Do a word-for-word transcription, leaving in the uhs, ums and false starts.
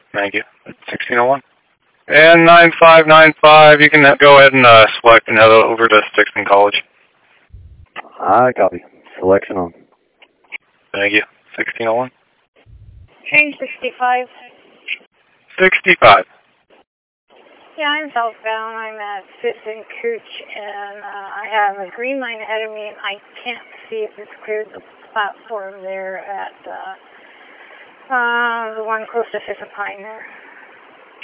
Thank you. sixteen oh one. And nine five nine five, you can go ahead and uh, select and head over to Stixon College. I copy. Selection on. Thank you. sixteen oh one. Train sixty-five. sixty-five. Yeah, I'm southbound. I'm at Fifth and Cooch, and uh, I have a green line ahead of me, and I can't see if it's cleared the platform there at uh, uh, the one close to Fifth and Pine there.